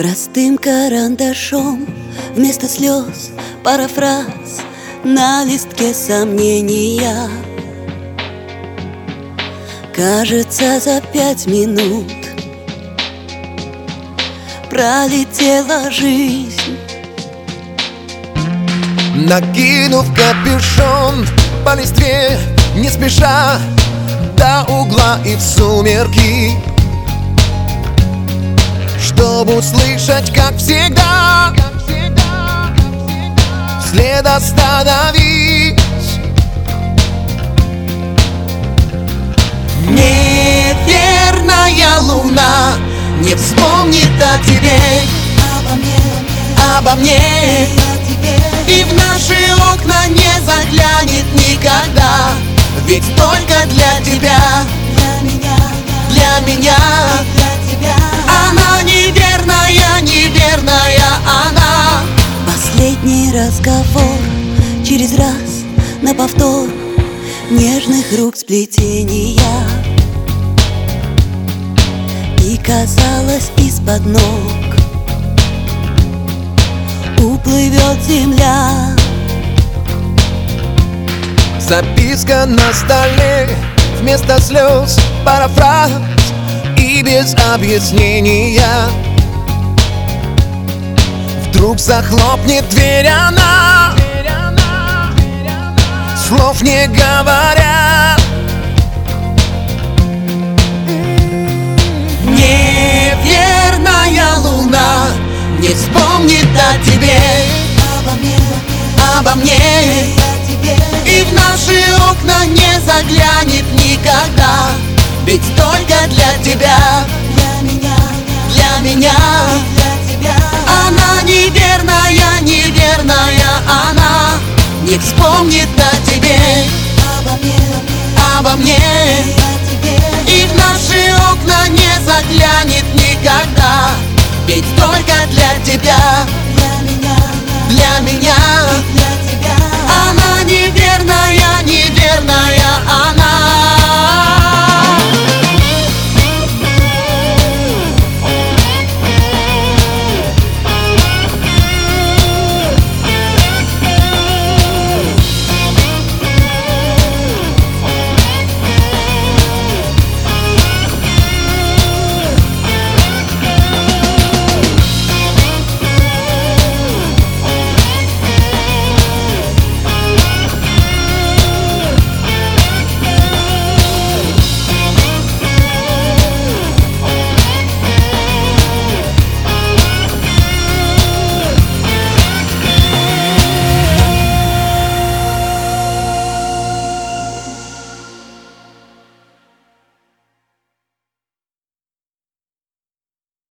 Простым карандашом вместо слез пара фраз на листке сомнения. Кажется, за 5 минут пролетела жизнь. Накинув капюшон по листве, не спеша до угла и в сумерки, чтобы услышать, как всегда, вслед остановись. Неверная луна не вспомнит о тебе, обо мне, и в наши окна не заглянет никогда. Ведь только для тебя, для меня, она неверная, неверная она. Последний разговор через раз на повтор нежных рук сплетения. И казалось, из-под ног уплывет земля. Записка на столе, вместо слез пара фраз и без объяснения. Вдруг захлопнет дверь она, слов не говоря. Неверная луна не вспомнит о тебе, обо мне, и в наши окна не заглянет никогда. Ведь только для тебя, для меня, она неверная, неверная она. Не вспомнит о тебе, обо мне, и в наши окна не заглянет никогда. Ведь только для тебя, для меня,